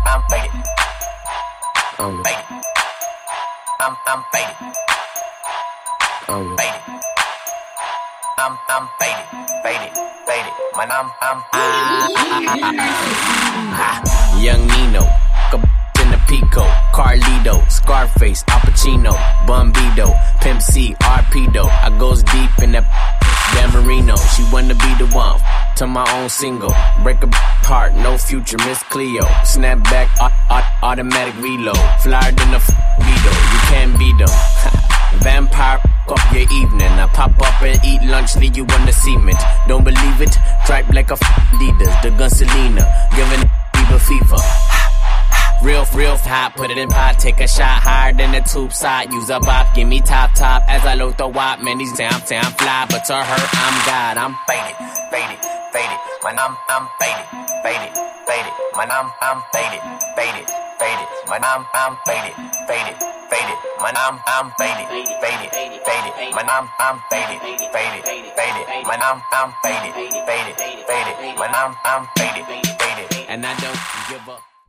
I'm faded. Faded. I'm faded. Faded. I'm faded. Man, Young Nino, in the Pico, Carlito, Scarface, Al Pacino, Bumbido, Pimp C, Arpedo. I goes deep in that Dan Marino. She wanna be the one to my own single. Break a heart, no future, Miss Cleo. Snap back, automatic reload. Flyer than a Beetle, you can't beat them. Vampire up your evening. I pop up and eat lunch, leave you on the cement. Don't believe it? Tripe like a leaders, the gun Selena, giving people fever. Real hot, put it in pot, take a shot higher than the tube side. Use a bop, give me top as I load the wop. Man, these damn fly, but to her, I'm God. I'm faded. Man, I'm faded. Man, I'm faded. Man, I'm faded. Man, I'm faded. Man, I'm faded. Man, I'm faded. Man, I'm faded. And I don't give up.